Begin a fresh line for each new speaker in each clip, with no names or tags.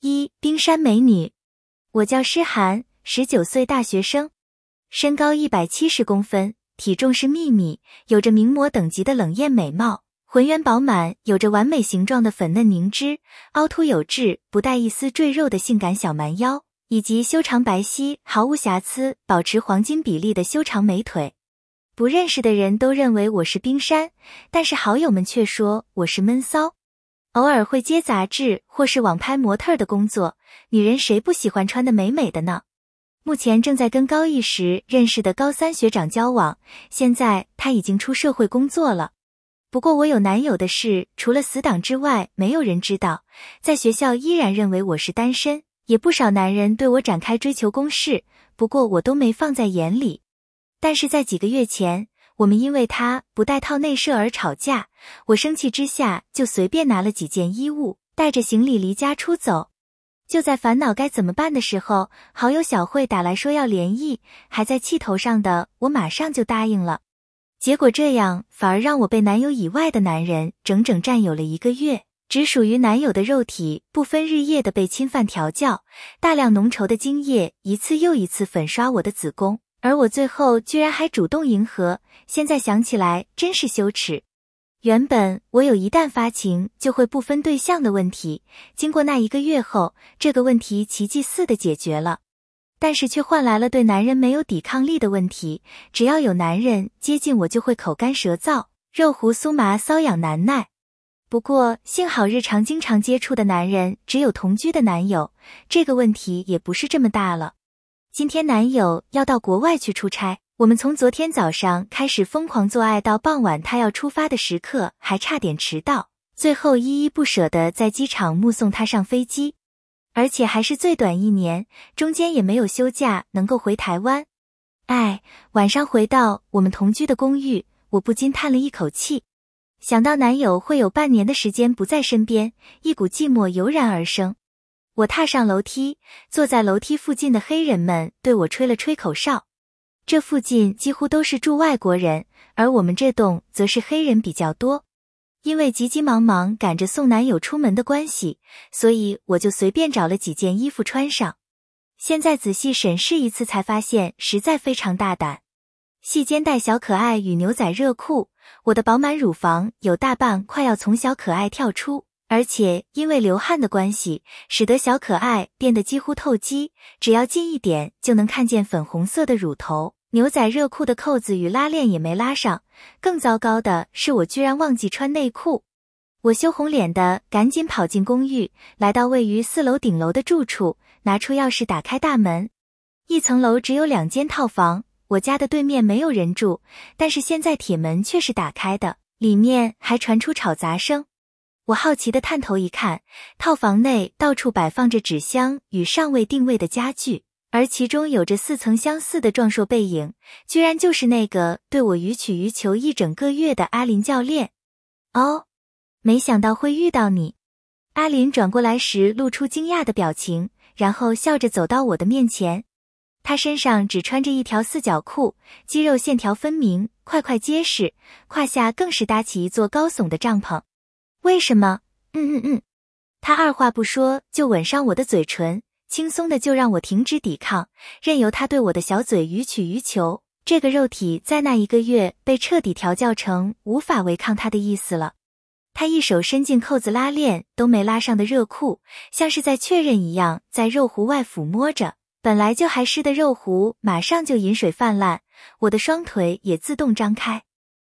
冰山美女。我叫诗涵，19岁大学生，身高170公分，体重是秘密，有着名模等级的冷艳美貌，浑圆饱满，有着完美形状的粉嫩凝脂，凹凸有致，不带一丝赘肉的性感小蛮腰，以及修长白皙，毫无瑕疵，保持黄金比例的修长美腿。不认识的人都认为我是冰山，但是好友们却说我是闷骚。偶尔会接杂志或是网拍模特的工作，女人谁不喜欢穿得美美的呢？目前正在跟高一时认识的高3学长交往，现在他已经出社会工作了。不过我有男友的事，除了死党之外，没有人知道。在学校依然认为我是单身，也不少男人对我展开追求攻势，不过我都没放在眼里。但是在几个月前，我们因为他不带套内射而吵架，我生气之下就随便拿了几件衣物，带着行李离家出走。就在烦恼该怎么办的时候，好友小慧打来说要联谊，还在气头上的我马上就答应了。结果这样反而让我被男友以外的男人整整占有了1个月，只属于男友的肉体不分日夜的被侵犯调教，大量浓稠的精液一次又一次粉刷我的子宫，而我最后居然还主动迎合，现在想起来真是羞耻。原本我有一旦发情就会不分对象的问题，经过那1个月后，这个问题奇迹似的解决了。但是却换来了对男人没有抵抗力的问题，只要有男人接近我就会口干舌燥，肉胡酥麻瘙痒难耐。不过幸好日常经常接触的男人只有同居的男友，这个问题也不是这么大了。今天男友要到国外去出差，我们从昨天早上开始疯狂做爱到傍晚他要出发的时刻还差点迟到，最后依依不舍地在机场目送他上飞机。而且还是最短1年，中间也没有休假能够回台湾。晚上回到我们同居的公寓，我不禁叹了一口气。想到男友会有半年的时间不在身边，一股寂寞油然而生。我踏上楼梯，坐在楼梯附近的黑人们对我吹了吹口哨。这附近几乎都是住外国人，而我们这栋则是黑人比较多。因为急急忙忙赶着送男友出门的关系，所以我就随便找了几件衣服穿上。现在仔细审视一次才发现实在非常大胆。细肩带小可爱与牛仔热裤，我的饱满乳房有大半快要从小可爱跳出，而且因为流汗的关系，使得小可爱变得几乎透肌，只要近一点就能看见粉红色的乳头。牛仔热裤的扣子与拉链也没拉上，更糟糕的是我居然忘记穿内裤。我羞红脸的赶紧跑进公寓，来到位于4楼顶楼的住处，拿出钥匙打开大门。1层楼只有2间套房，我家的对面没有人住，但是现在铁门却是打开的，里面还传出吵杂声。我好奇地探头一看，套房内到处摆放着纸箱与尚未定位的家具，而其中有着4层相似的壮硕背影，居然就是那个对我予取予求1整个月的阿林教练。哦，没想到会遇到你。阿林转过来时露出惊讶的表情，然后笑着走到我的面前。他身上只穿着一条4角裤，肌肉线条分明，块块结实，胯下更是搭起一座高耸的帐篷。为什么？他二话不说就吻上我的嘴唇，轻松的就让我停止抵抗，任由他对我的小嘴予取予求。这个肉体在那1个月被彻底调教成无法违抗他的意思了。他一手伸进扣子拉链都没拉上的热裤，像是在确认一样，在肉壶外抚摸着，本来就还湿的肉壶马上就饮水泛滥，我的双腿也自动张开。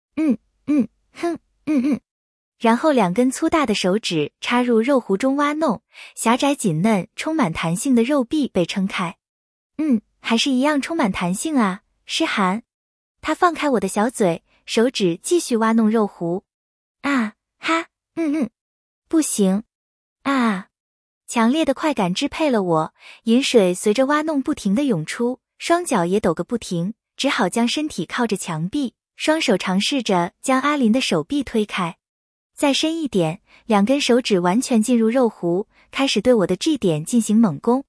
然后2根粗大的手指插入肉壶中挖弄，狭窄紧嫩充满弹性的肉壁被撑开。还是一样充满弹性啊，诗涵。他放开我的小嘴，手指继续挖弄肉壶。不行。强烈的快感支配了我，饮水随着挖弄不停地涌出，双脚也抖个不停，只好将身体靠着墙壁，双手尝试着将阿林的手臂推开。再深一点，2根手指完全进入肉壶，开始对我的 G 点进行猛攻。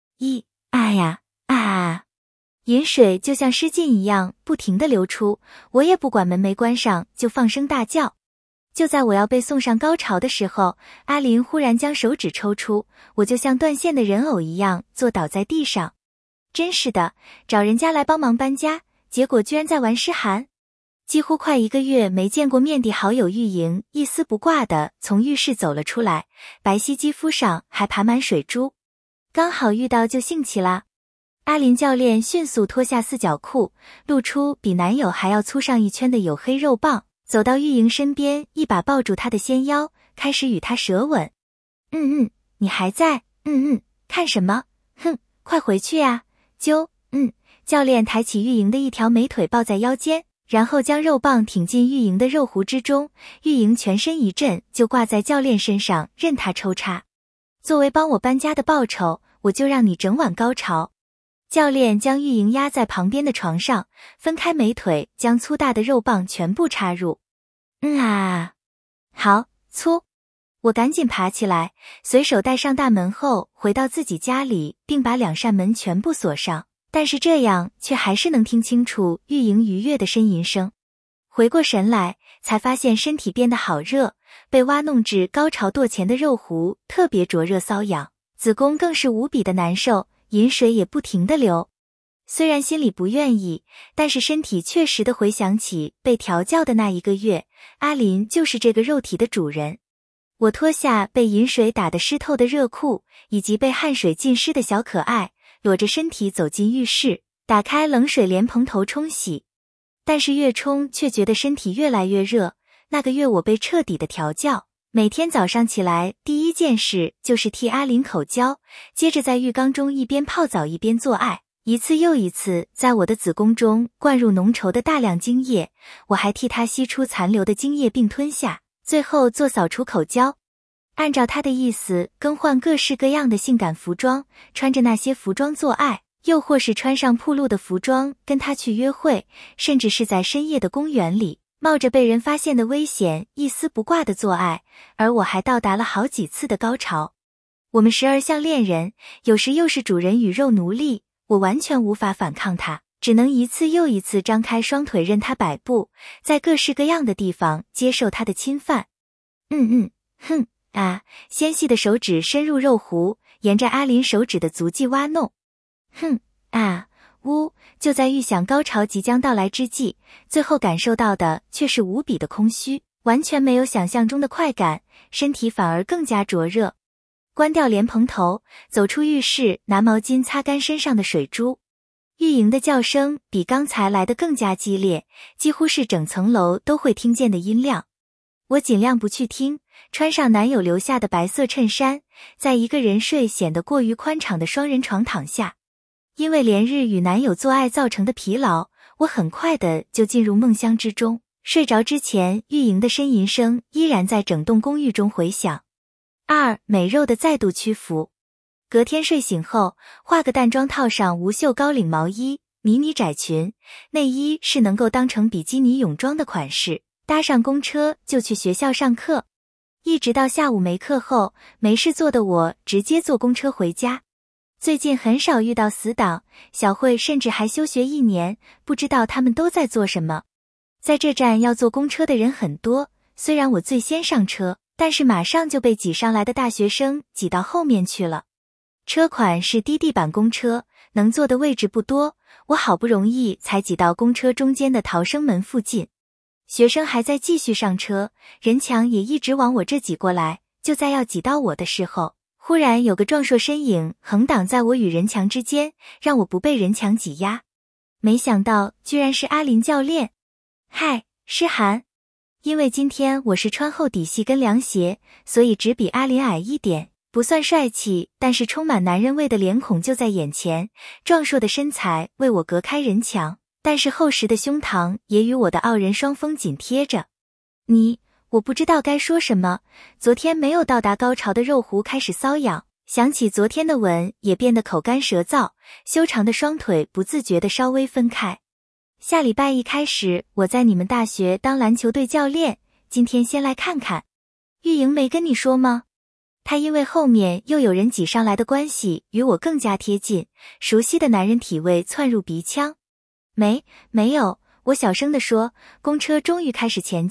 饮水就像失禁一样不停地流出，我也不管门没关上就放声大叫。 就在我要被送上高潮的时候，阿林忽然将手指抽出，我就像断线的人偶一样坐倒在地上。真是的，找人家来帮忙搬家，结果居然在玩诗涵。几乎快1个月没见过面的好友玉莹一丝不挂地从浴室走了出来，白皙肌肤上还爬满水珠。刚好遇到就兴起啦。阿林教练迅速脱下四角裤，露出比男友还要粗上1圈的黝黑肉棒，走到玉莹身边，一把抱住她的纤腰，开始与她舌吻。你还在？看什么？哼，快回去呀！教练抬起玉莹的一条美腿抱在腰间，然后将肉棒挺进玉莹的肉壶之中，玉莹全身一震，就挂在教练身上，任他抽插。作为帮我搬家的报酬，我就让你整晚高潮。教练将玉莹压在旁边的床上，分开美腿，将粗大的肉棒全部插入。好粗！我赶紧爬起来，随手带上大门后回到自己家里，并把2扇门全部锁上，但是这样却还是能听清楚玉莹愉悦的呻吟声。回过神来，才发现身体变得好热，被挖弄至高潮堕前的肉壶特别灼热瘙痒，子宫更是无比的难受，饮水也不停地流。虽然心里不愿意，但是身体确实地回想起被调教的那1个月，阿林就是这个肉体的主人。我脱下被饮水打得湿透的热裤，以及被汗水浸湿的小可爱，裸着身体走进浴室，打开冷水莲蓬头冲洗。但是越冲却觉得身体越来越热。那个月我被彻底的调教，每天早上起来第一件事就是替阿林口交，接着在浴缸中一边泡澡一边做爱，一次又一次在我的子宫中灌入浓稠的大量精液，我还替他吸出残留的精液并吞下，最后做扫除口交。按照他的意思更换各式各样的性感服装，穿着那些服装做爱，又或是穿上暴露的服装跟他去约会，甚至是在深夜的公园里冒着被人发现的危险一丝不挂的做爱，而我还到达了好几次的高潮。我们时而像恋人，有时又是主人与肉奴隶，我完全无法反抗他，只能一次又一次张开双腿任他摆布，在各式各样的地方接受他的侵犯。纤细的手指深入肉壶，沿着阿林手指的足迹挖弄。就在预想高潮即将到来之际，最后感受到的却是无比的空虚，完全没有想象中的快感，身体反而更加灼热。关掉莲蓬头，走出浴室，拿毛巾擦干身上的水珠。玉莹的叫声比刚才来得更加激烈，几乎是整层楼都会听见的音量。我尽量不去听，穿上男友留下的白色衬衫，在一个人睡显得过于宽敞的双人床躺下。因为连日与男友做爱造成的疲劳，我很快的就进入梦乡之中。睡着之前，玉莹的呻吟声依然在整栋公寓中回响。美肉的再度屈服。隔天睡醒后，化个淡妆，套上无袖高领毛衣、迷你窄裙，内衣是能够当成比基尼泳装的款式，搭上公车就去学校上课。一直到下午没课后，没事做的我直接坐公车回家。最近很少遇到死党，小慧甚至还休学1年，不知道他们都在做什么。在这站要坐公车的人很多，虽然我最先上车，但是马上就被挤上来的大学生挤到后面去了。车款是低地板公车，能坐的位置不多，我好不容易才挤到公车中间的逃生门附近。学生还在继续上车，人墙也一直往我这挤过来，就在要挤到我的时候，忽然有个壮硕身影横挡在我与人墙之间，让我不被人墙挤压。没想到居然是阿林教练。嗨，诗涵。因为今天我是穿厚底细跟凉鞋，所以只比阿林矮一点，不算帅气，但是充满男人味的脸孔就在眼前，壮硕的身材为我隔开人墙，但是厚实的胸膛也与我的傲人双峰紧贴着。我不知道该说什么，昨天没有到达高潮的肉壶开始瘙痒，想起昨天的吻也变得口干舌燥，修长的双腿不自觉地稍微分开。下礼拜一开始我在你们大学当篮球队教练，今天先来看看。玉莹没跟你说吗？她因为后面又有人挤上来的关系与我更加贴近，熟悉的男人体味窜入鼻腔。没有，我小声地说，公车终于开始前进，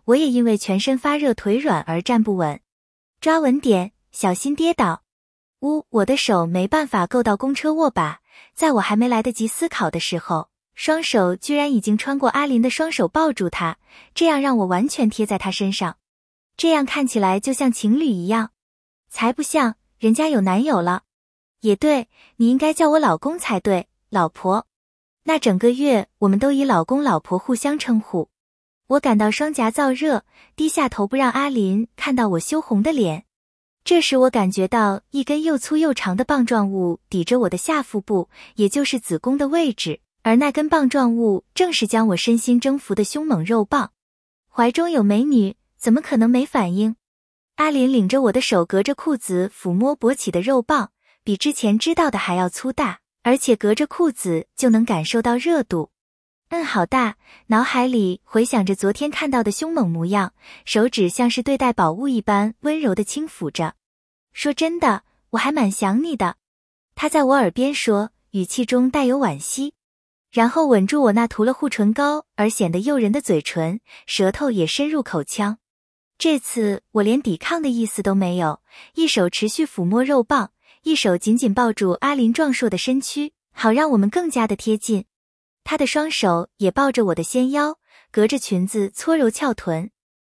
我也因为全身发热腿软而站不稳。抓稳点，小心跌倒。我的手没办法够到公车握把，在我还没来得及思考的时候，双手居然已经穿过阿林的双手抱住她，这样让我完全贴在她身上。这样看起来就像情侣一样。才不像，人家有男友了。也对，你应该叫我老公才对，老婆。那整个月我们都以老公老婆互相称呼。我感到双颊燥热，低下头不让阿林看到我羞红的脸。这时我感觉到一根又粗又长的棒状物抵着我的下腹部，也就是子宫的位置，而那根棒状物正是将我身心征服的凶猛肉棒。怀中有美女，怎么可能没反应？阿林领着我的手隔着裤子抚摸勃起的肉棒，比之前知道的还要粗大，而且隔着裤子就能感受到热度。好大，脑海里回想着昨天看到的凶猛模样，手指像是对待宝物一般温柔地轻抚着。说真的，我还蛮想你的。他在我耳边说，语气中带有惋惜，然后吻住我那涂了护唇膏而显得诱人的嘴唇，舌头也深入口腔。这次我连抵抗的意思都没有，一手持续抚摸肉棒，一手紧紧抱住阿林壮硕的身躯，好让我们更加的贴近。他的双手也抱着我的纤腰，隔着裙子搓揉翘臀。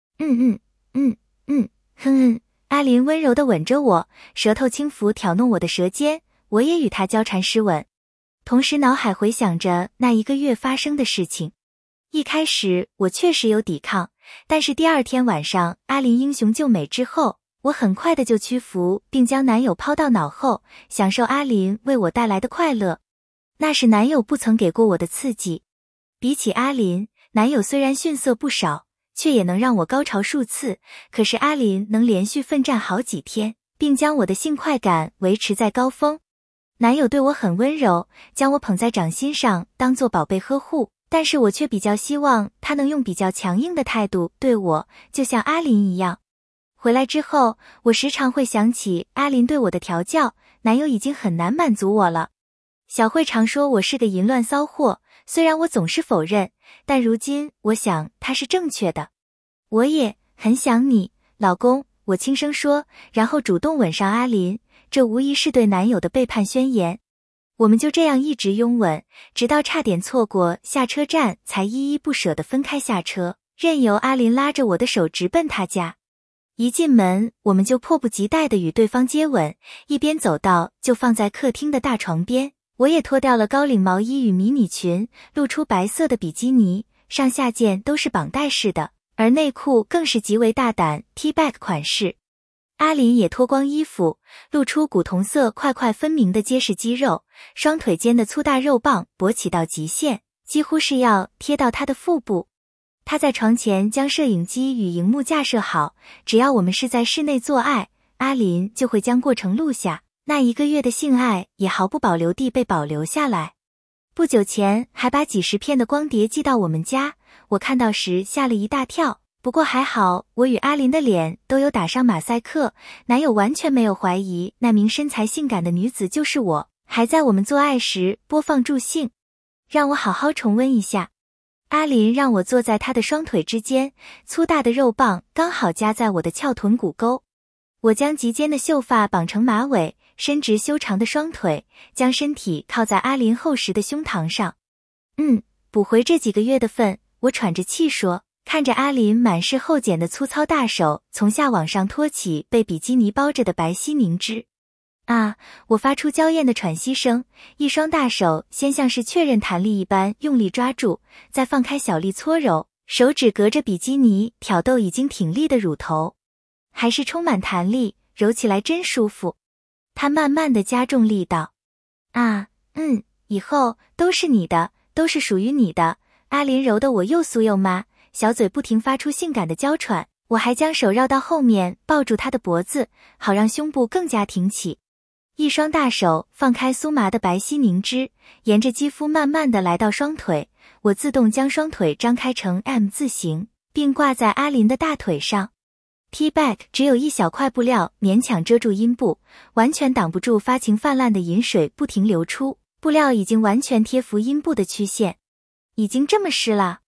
阿林温柔地吻着我，舌头轻抚挑弄我的舌尖，我也与他交缠湿吻。同时脑海回想着那一个月发生的事情。一开始我确实有抵抗，但是第二天晚上阿林英雄救美之后，我很快的就屈服，并将男友抛到脑后，享受阿林为我带来的快乐。那是男友不曾给过我的刺激。比起阿林，男友虽然逊色不少，却也能让我高潮数次，可是阿林能连续奋战好几天，并将我的性快感维持在高峰。男友对我很温柔，将我捧在掌心上当作宝贝呵护，但是我却比较希望他能用比较强硬的态度对我，就像阿林一样。回来之后，我时常会想起阿林对我的调教，男友已经很难满足我了。小慧常说我是个淫乱骚货，虽然我总是否认，但如今我想她是正确的。我也很想你，老公，我轻声说，然后主动吻上阿林，这无疑是对男友的背叛宣言。我们就这样一直拥吻，直到差点错过下车站才依依不舍地分开下车，任由阿林拉着我的手直奔他家。一进门，我们就迫不及待地与对方接吻，一边走到就放在客厅的大床边。我也脱掉了高领毛衣与迷你裙，露出白色的比基尼，上下件都是绑带式的，而内裤更是极为大胆 T-back 款式。阿林也脱光衣服，露出古铜色块块分明的结实肌肉，双腿间的粗大肉棒勃起到极限，几乎是要贴到他的腹部。他在床前将摄影机与荧幕架设好，只要我们是在室内做爱，阿林就会将过程录下。那一个月的性爱也毫不保留地被保留下来。不久前还把几十片的光碟寄到我们家，我看到时吓了一大跳。不过还好，我与阿林的脸都有打上马赛克，男友完全没有怀疑那名身材性感的女子就是我，还在我们做爱时播放助兴。让我好好重温一下。阿林让我坐在他的双腿之间，粗大的肉棒刚好夹在我的翘臀骨沟。我将及肩的秀发绑成马尾，伸直修长的双腿，将身体靠在阿林厚实的胸膛上。补回这几个月的份，我喘着气说，看着阿林满是厚茧的粗糙大手从下往上托起被比基尼包着的白皙凝脂。我发出娇艳的喘息声，一双大手先像是确认弹力一般用力抓住，再放开小力搓揉，手指隔着比基尼挑逗已经挺立的乳头。还是充满弹力，揉起来真舒服。他慢慢地加重力道。以后都是你的，都是属于你的。阿林揉得我又酥又麻，小嘴不停发出性感的娇喘。我还将手绕到后面抱住他的脖子，好让胸部更加挺起。一双大手放开酥麻的白皙凝脂，沿着肌肤慢慢地来到双腿，我自动将双腿张开成 M 字形，并挂在阿林的大腿上。T-back 只有一小块布料勉强遮住阴部，完全挡不住发情泛滥的饮水不停流出，布料已经完全贴服阴部的曲线。已经这么湿了。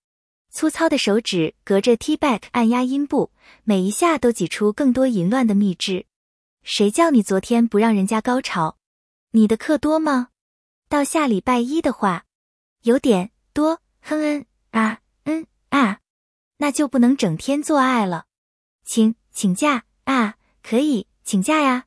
粗糙的手指隔着 T-back 按压阴部，每一下都挤出更多淫乱的蜜汁。谁叫你昨天不让人家高潮？你的课多吗？到下礼拜一的话，有点多，哼那就不能整天做爱了。请假啊，可以请假呀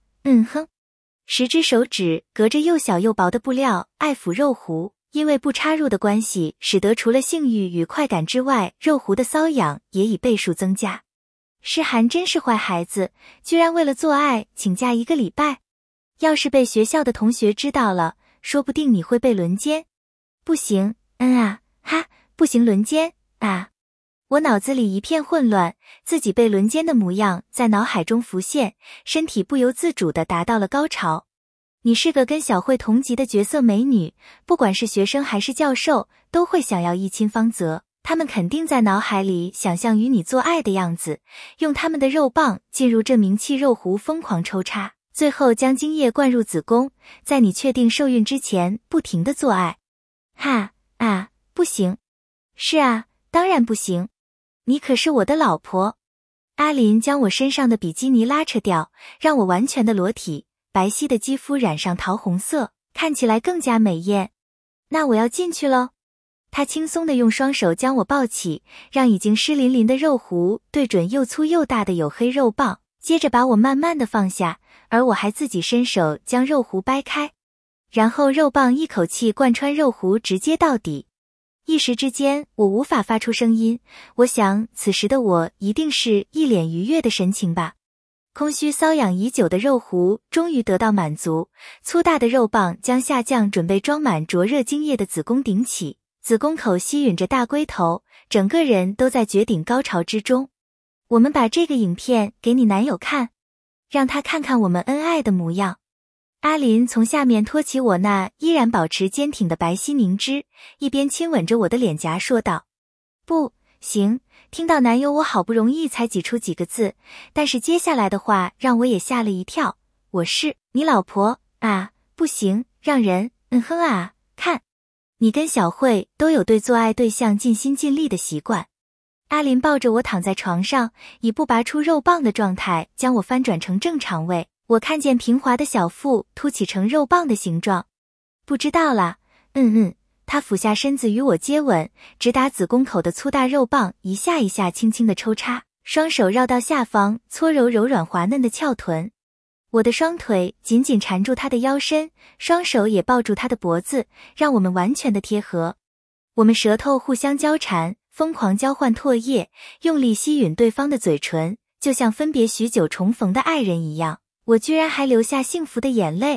10只手指隔着又小又薄的布料爱抚肉壶，因为不插入的关系，使得除了性欲与快感之外，肉壶的瘙痒也以倍数增加。诗涵真是坏孩子，居然为了做爱请假1个礼拜。要是被学校的同学知道了，说不定你会被轮奸。不行，不行轮奸啊！我脑子里一片混乱，自己被轮奸的模样在脑海中浮现，身体不由自主地达到了高潮。你是个跟小慧同级的绝色美女，不管是学生还是教授，都会想要一亲芳泽。他们肯定在脑海里想象与你做爱的样子，用他们的肉棒进入这名气肉壶疯狂抽插，最后将精液灌入子宫，在你确定受孕之前不停地做爱。不行。是啊，当然不行。你可是我的老婆。阿林将我身上的比基尼拉扯掉，让我完全的裸体，白皙的肌肤染上桃红色，看起来更加美艳。那我要进去咯。他轻松地用双手将我抱起，让已经湿淋淋的肉壶对准又粗又大的黝黑肉棒，接着把我慢慢地放下，而我还自己伸手将肉壶掰开，然后肉棒一口气贯穿肉壶直接到底。一时之间我无法发出声音，我想此时的我一定是一脸愉悦的神情吧。空虚瘙痒已久的肉壶终于得到满足，粗大的肉棒将下降准备装满灼热精液的子宫顶起，子宫口吸吮着大龟头，整个人都在绝顶高潮之中。我们把这个影片给你男友看，让他看看我们恩爱的模样。阿林从下面托起我那依然保持坚挺的白皙凝脂，一边亲吻着我的脸颊说道：不行。听到男友我好不容易才挤出几个字，但是接下来的话让我也吓了一跳。我是你老婆啊，不行，让人看你跟小慧都有对做爱对象尽心尽力的习惯。阿林抱着我躺在床上，以不拔出肉棒的状态将我翻转成正常位，我看见平滑的小腹凸起成肉棒的形状。不知道啦，他俯下身子与我接吻，直达子宫口的粗大肉棒一下一下轻轻的抽插，双手绕到下方搓揉柔软滑嫩的翘臀。我的双腿紧紧缠住他的腰身，双手也抱住他的脖子，让我们完全的贴合。我们舌头互相交缠，疯狂交换唾液，用力吸吮对方的嘴唇，就像分别许久重逢的爱人一样。我居然还流下幸福的眼泪。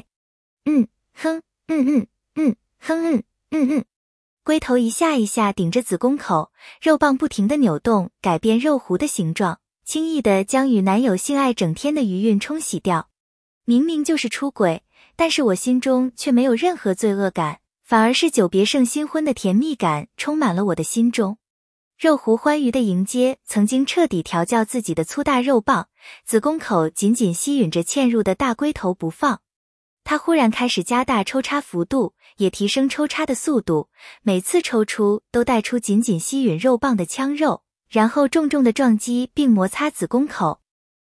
龟头一下一下顶着子宫口，肉棒不停地扭动，改变肉壶的形状，轻易地将与男友性爱整天的余韵冲洗掉。明明就是出轨，但是我心中却没有任何罪恶感，反而是久别胜新婚的甜蜜感充满了我的心中。肉壶欢愉地迎接曾经彻底调教自己的粗大肉棒，子宫口紧紧吸吮着嵌入的大龟头不放。他忽然开始加大抽插幅度，也提升抽插的速度，每次抽出都带出紧紧吸吮肉棒的腔肉，然后重重的撞击并摩擦子宫口。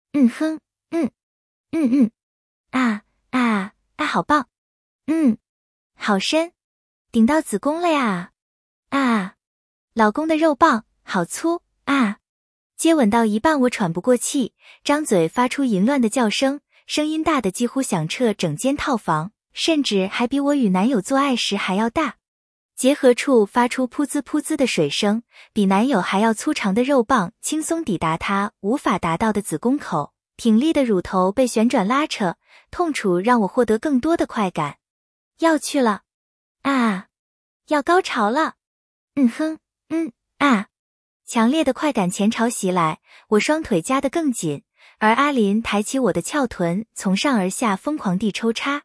好棒，好深，顶到子宫了呀，老公的肉棒好粗啊！接吻到一半我喘不过气，张嘴发出淫乱的叫声，声音大得几乎响彻整间套房，甚至还比我与男友做爱时还要大。结合处发出噗滋噗滋的水声，比男友还要粗长的肉棒轻松抵达他无法达到的子宫口，挺立的乳头被旋转拉扯，痛楚让我获得更多的快感。要去了要高潮了，强烈的快感前朝袭来，我双腿夹得更紧，而阿林抬起我的翘臀，从上而下疯狂地抽插。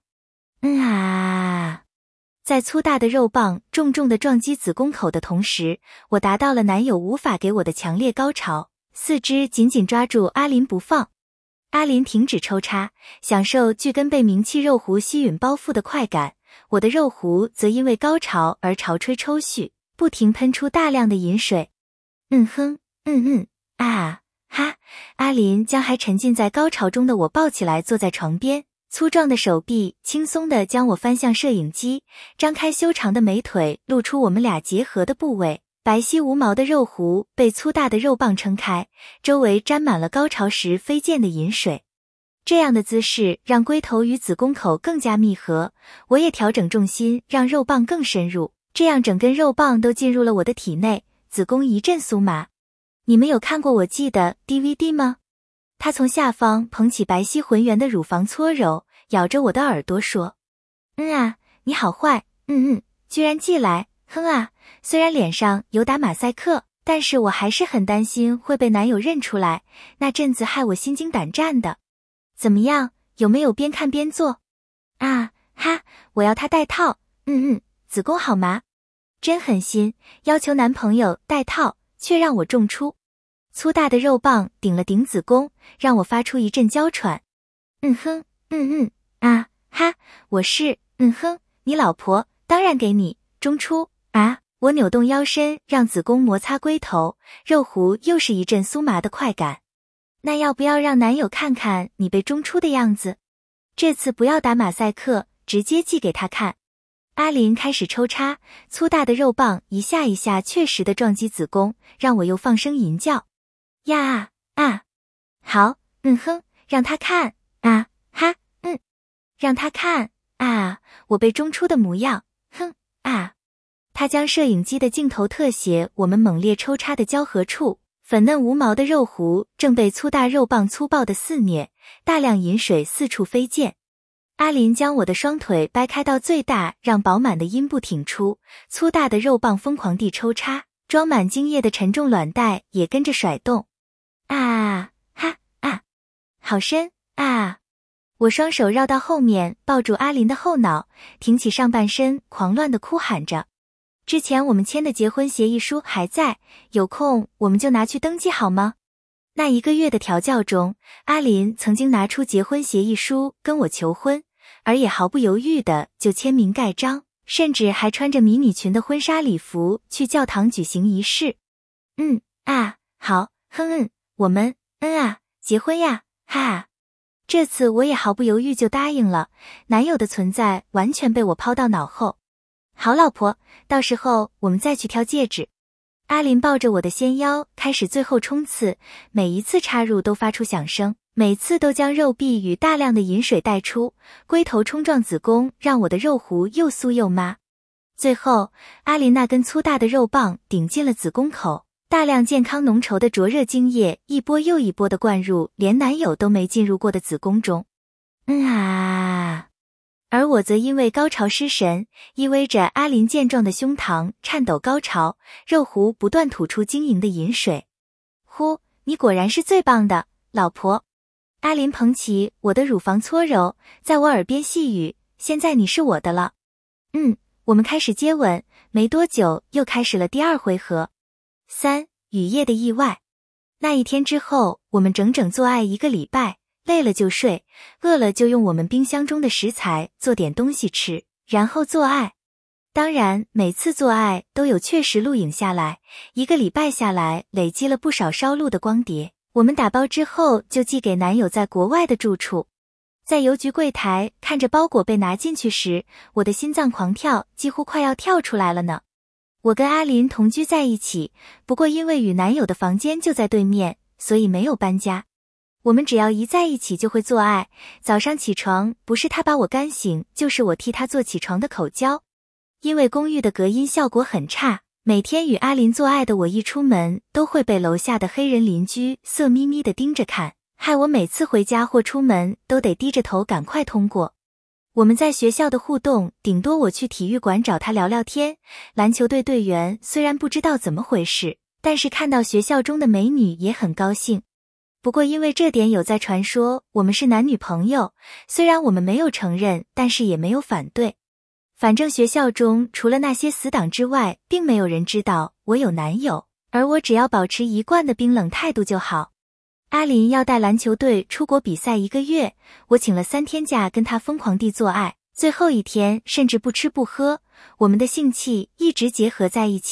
在粗大的肉棒重重地撞击子宫口的同时，我达到了男友无法给我的强烈高潮，四肢紧紧抓住阿林不放。阿林停止抽插，享受巨根被名气肉壶吸吮包覆的快感，我的肉壶则因为高潮而潮吹抽蓄，不停喷出大量的饮水。 嗯哼，啊，哈！阿林将还沉浸在高潮中的我抱起来坐在床边，粗壮的手臂轻松地将我翻向摄影机，张开修长的美腿露出我们俩结合的部位，白皙无毛的肉壶被粗大的肉棒撑开，周围沾满了高潮时飞溅的饮水。这样的姿势让龟头与子宫口更加密合，我也调整重心让肉棒更深入，这样整根肉棒都进入了我的体内，子宫一阵酥麻。你们有看过我寄的 DVD 吗？他从下方捧起白皙浑圆的乳房搓揉，咬着我的耳朵说，你好坏，居然寄来，虽然脸上有打马赛克，但是我还是很担心会被男友认出来，那阵子害我心惊胆战的。怎么样，有没有边看边做？我要他戴套，子宫好麻。真狠心，要求男朋友戴套，却让我中出。粗大的肉棒顶了顶子宫，让我发出一阵娇喘。我是，你老婆，当然给你中出啊！我扭动腰身，让子宫摩擦龟头，肉壶又是一阵酥麻的快感。那要不要让男友看看你被中出的样子？这次不要打马赛克，直接寄给他看。阿林开始抽插，粗大的肉棒一下一下确实地撞击子宫，让我又放声吟叫。好，让他看，让他看，我被中出的模样，他将摄影机的镜头特写我们猛烈抽插的交合处，粉嫩无毛的肉壶正被粗大肉棒粗暴的肆虐，大量饮水四处飞溅。阿林将我的双腿掰开到最大，让饱满的阴部挺出，粗大的肉棒疯狂地抽插，装满精液的沉重卵袋也跟着甩动。好深我双手绕到后面，抱住阿林的后脑，挺起上半身，狂乱地哭喊着。之前我们签的结婚协议书还在，有空我们就拿去登记好吗？那1个月的调教中，阿林曾经拿出结婚协议书跟我求婚，而也毫不犹豫的就签名盖章，甚至还穿着迷你裙的婚纱礼服去教堂举行仪式。好，我们，结婚呀，这次我也毫不犹豫就答应了，男友的存在完全被我抛到脑后。好老婆，到时候我们再去挑戒指。阿林抱着我的纤腰开始最后冲刺，每一次插入都发出响声，每次都将肉壁与大量的饮水带出，龟头冲撞子宫，让我的肉壶又酥又麻。最后，阿林那根粗大的肉棒顶进了子宫口，大量健康浓稠的灼热精液一波又一波的灌入连男友都没进入过的子宫中。而我则因为高潮失神，依偎着阿林健壮的胸膛颤抖高潮，肉壶不断吐出晶莹的饮水。你果然是最棒的，老婆。阿林捧起我的乳房搓揉，在我耳边细语，现在你是我的了。我们开始接吻，没多久又开始了第2回合。雨夜的意外。那一天之后，我们整整做爱1个礼拜，累了就睡，饿了就用我们冰箱中的食材做点东西吃，然后做爱。当然，每次做爱都有确实录影下来，1个礼拜下来累积了不少烧录的光碟。我们打包之后就寄给男友在国外的住处。在邮局柜台看着包裹被拿进去时，我的心脏狂跳，几乎快要跳出来了呢。我跟阿林同居在一起，不过因为与男友的房间就在对面，所以没有搬家。我们只要一在一起就会做爱，早上起床不是他把我干醒，就是我替他做起床的口交。因为公寓的隔音效果很差，每天与阿林做爱的我一出门都会被楼下的黑人邻居色眯眯地盯着看，害我每次回家或出门都得低着头赶快通过。我们在学校的互动，顶多我去体育馆找他聊聊天，篮球队队员虽然不知道怎么回事，但是看到学校中的美女也很高兴。不过因为这点有在传说我们是男女朋友，虽然我们没有承认，但是也没有反对。反正学校中除了那些死党之外，并没有人知道我有男友，而我只要保持一贯的冰冷态度就好。阿林要带篮球队出国比赛1个月，我请了3天假跟他疯狂地做爱，最后1天甚至不吃不喝，我们的性器一直结合在一起，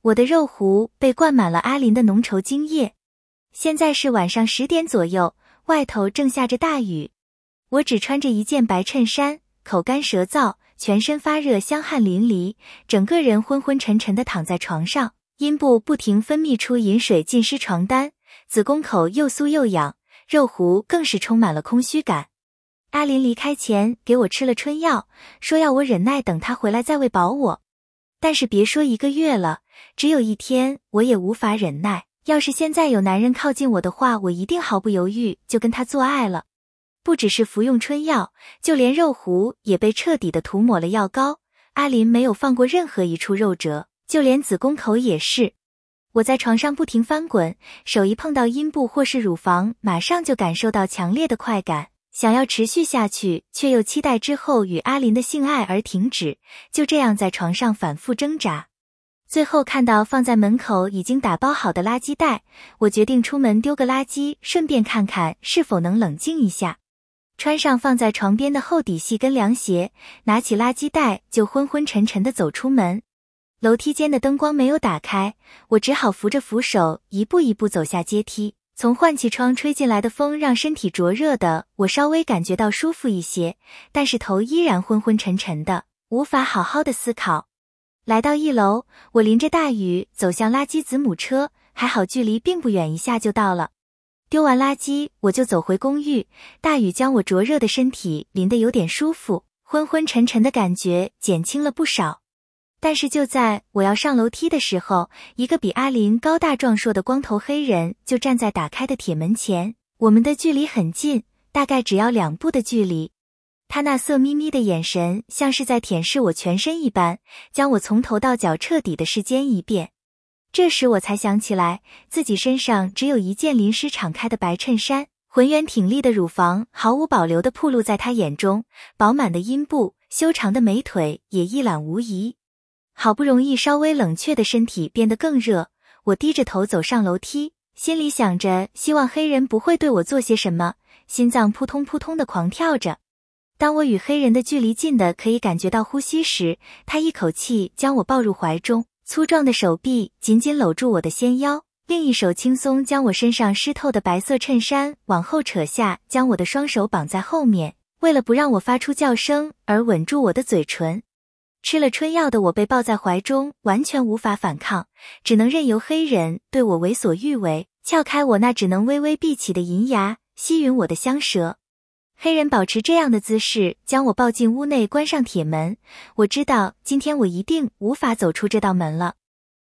我的肉壶被灌满了阿林的浓稠精液。现在是晚上10点左右，外头正下着大雨。我只穿着一件白衬衫，口干舌燥，全身发热，香汗淋漓，整个人昏昏沉沉地躺在床上，阴部不停分泌出饮水浸湿床单，子宫口又酥又痒，肉壶更是充满了空虚感。阿林离开前给我吃了春药，说要我忍耐，等他回来再喂饱我。但是别说1个月了，只有1天我也无法忍耐。要是现在有男人靠近我的话，我一定毫不犹豫就跟他做爱了。不只是服用春药，就连肉壶也被彻底的涂抹了药膏。阿林没有放过任何一处肉褶，就连子宫口也是。我在床上不停翻滚，手一碰到阴部或是乳房，马上就感受到强烈的快感，想要持续下去，却又期待之后与阿林的性爱而停止，就这样在床上反复挣扎。最后看到放在门口已经打包好的垃圾袋，我决定出门丢个垃圾，顺便看看是否能冷静一下。穿上放在床边的厚底细跟凉鞋，拿起垃圾袋就昏昏沉沉地走出门。楼梯间的灯光没有打开，我只好扶着扶手一步一步走下阶梯。从换气窗吹进来的风让身体灼热的我稍微感觉到舒服一些，但是头依然昏昏沉沉的，无法好好的思考。来到1楼，我淋着大雨走向垃圾子母车，还好距离并不远，一下就到了。丢完垃圾，我就走回公寓，大雨将我灼热的身体淋得有点舒服，昏昏沉沉的感觉减轻了不少。但是就在我要上楼梯的时候，一个比阿林高大壮硕的光头黑人就站在打开的铁门前，我们的距离很近，大概只要2步的距离。他那色眯眯的眼神像是在舔舐我全身一般，将我从头到脚彻底的视奸一遍。这时我才想起来，自己身上只有一件临时敞开的白衬衫，浑圆挺立的乳房毫无保留地暴露在他眼中，饱满的阴部，修长的美腿也一览无遗。好不容易稍微冷却的身体变得更热，我低着头走上楼梯，心里想着希望黑人不会对我做些什么，心脏扑通扑通地狂跳着。当我与黑人的距离近的可以感觉到呼吸时，他一口气将我抱入怀中，粗壮的手臂紧紧搂住我的纤腰，另一手轻松将我身上湿透的白色衬衫往后扯下，将我的双手绑在后面，为了不让我发出叫声而吻住我的嘴唇。吃了春药的我被抱在怀中，完全无法反抗，只能任由黑人对我为所欲为，撬开我那只能微微闭起的银牙，吸吮我的香舌。黑人保持这样的姿势将我抱进屋内，关上铁门。我知道今天我一定无法走出这道门了。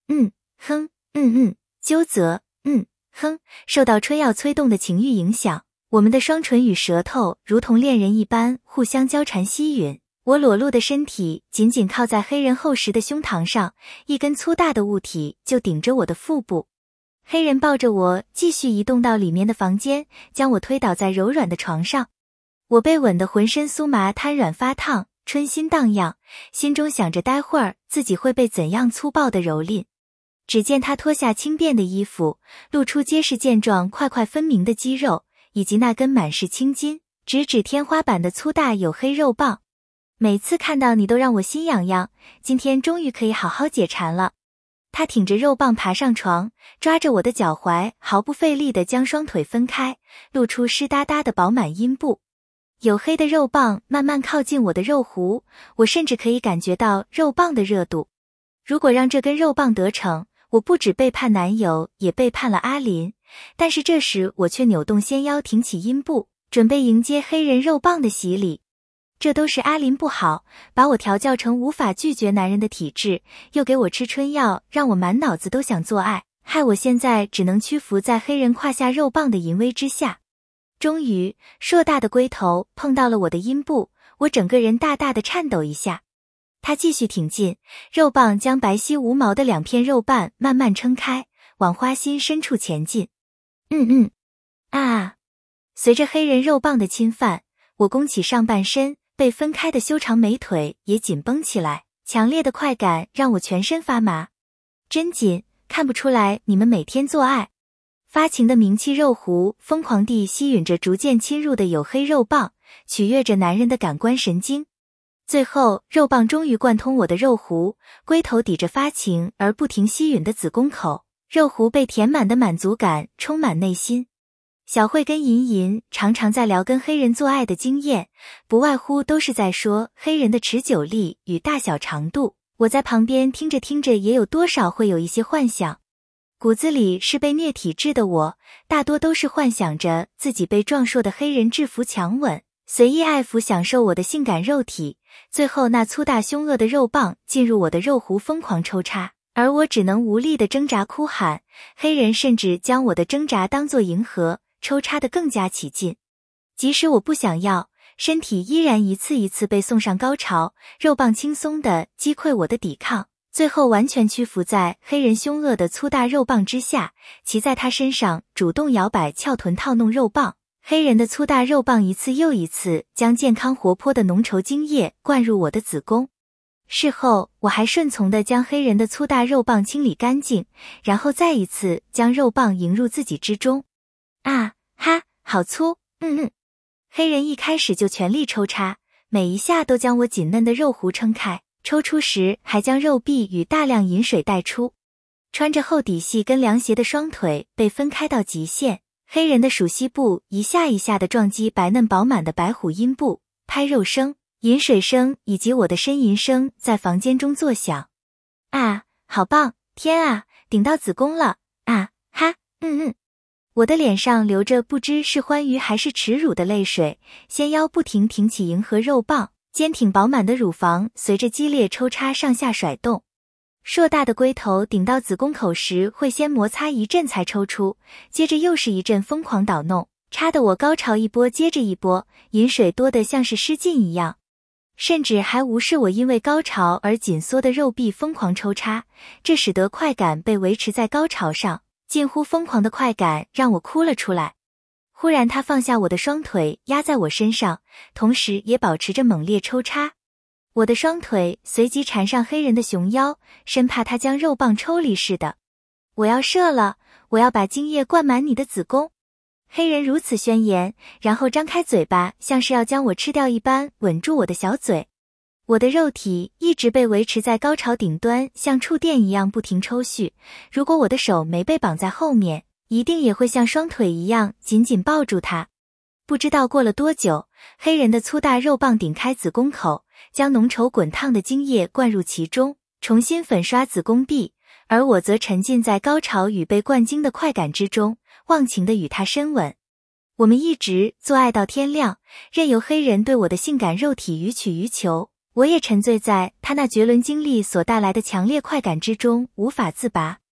纠责，受到春药催动的情欲影响，我们的双唇与舌头如同恋人一般互相交缠吸吮。我裸露的身体紧紧靠在黑人厚实的胸膛上，一根粗大的物体就顶着我的腹部。黑人抱着我继续移动到里面的房间，将我推倒在柔软的床上。我被吻得浑身酥麻瘫软发烫，春心荡漾，心中想着待会儿自己会被怎样粗暴的蹂躏。只见他脱下轻便的衣服，露出结实健壮块块分明的肌肉，以及那根满是青筋直指天花板的粗大黝黑肉棒。每次看到你都让我心痒痒，今天终于可以好好解馋了。他挺着肉棒爬上床，抓着我的脚踝，毫不费力地将双腿分开，露出湿哒哒的饱满阴部。黝黑的肉棒慢慢靠近我的肉壶，我甚至可以感觉到肉棒的热度。如果让这根肉棒得逞，我不止背叛男友，也背叛了阿林。但是这时我却扭动纤腰，挺起阴部，准备迎接黑人肉棒的洗礼。这都是阿林不好，把我调教成无法拒绝男人的体质，又给我吃春药，让我满脑子都想做爱，害我现在只能屈服在黑人胯下肉棒的淫威之下。终于，硕大的龟头碰到了我的阴部，我整个人大大的颤抖一下。他继续挺进，肉棒将白皙无毛的2片肉瓣慢慢撑开，往花心深处前进。随着黑人肉棒的侵犯，我弓起上半身，被分开的修长美腿也紧绷起来，强烈的快感让我全身发麻。真紧，看不出来你们每天做爱。发情的名气肉壶疯狂地吸吮着逐渐侵入的黝黑肉棒，取悦着男人的感官神经。 最后，肉棒终于贯通我的肉壶，龟头抵着发情而不停吸吮的子宫口，肉壶被填满的满足感充满内心。小慧跟银银常常在聊跟黑人做爱的经验，不外乎都是在说黑人的持久力与大小长度。我在旁边听着听着，也有多少会有一些幻想。骨子里是被虐体质的我，大多都是幻想着自己被壮硕的黑人制服强吻，随意爱抚享受我的性感肉体，最后那粗大凶恶的肉棒进入我的肉壶疯狂抽插，而我只能无力的挣扎哭喊，黑人甚至将我的挣扎当作迎合，抽插得更加起劲。即使我不想要，身体依然一次一次被送上高潮，肉棒轻松地击溃我的抵抗，最后完全屈服在黑人凶恶的粗大肉棒之下，骑在他身上主动摇摆翘臀套弄肉棒。黑人的粗大肉棒一次又一次将健康活泼的浓稠精液灌入我的子宫。事后我还顺从地将黑人的粗大肉棒清理干净，然后再一次将肉棒迎入自己之中。啊哈，好粗，黑人一开始就全力抽插，每一下都将我紧嫩的肉壶撑开，抽出时还将肉壁与大量饮水带出。穿着厚底细跟凉鞋的双腿被分开到极限，黑人的属膝部一下一下地撞击白嫩饱满的白虎阴部，拍肉声、饮水声以及我的呻吟声在房间中作响。啊，好棒，天啊，顶到子宫了，啊哈，我的脸上流着不知是欢愉还是耻辱的泪水，纤腰不停挺起迎合肉棒，坚挺饱满的乳房随着激烈抽插上下甩动。硕大的龟头顶到子宫口时会先摩擦一阵才抽出，接着又是一阵疯狂捣弄，插得我高潮一波接着一波，饮水多得像是失禁一样，甚至还无视我因为高潮而紧缩的肉壁疯狂抽插，这使得快感被维持在高潮上，近乎疯狂的快感让我哭了出来。忽然他放下我的双腿压在我身上，同时也保持着猛烈抽插。我的双腿随即缠上黑人的熊腰，生怕他将肉棒抽离似的。我要射了，我要把精液灌满你的子宫。黑人如此宣言，然后张开嘴巴，像是要将我吃掉一般吻住我的小嘴。我的肉体一直被维持在高潮顶端，像触电一样不停抽搐，如果我的手没被绑在后面，一定也会像双腿一样紧紧抱住它。不知道过了多久，黑人的粗大肉棒顶开子宫口，将浓稠滚烫的精液灌入其中，重新粉刷子宫壁，而我则沉浸在高潮与被灌精的快感之中，忘情地与他深吻。我们一直做爱到天亮，任由黑人对我的性感肉体予取予求，我也沉醉在他那绝伦经历所带来的强烈快感之中，无法自拔。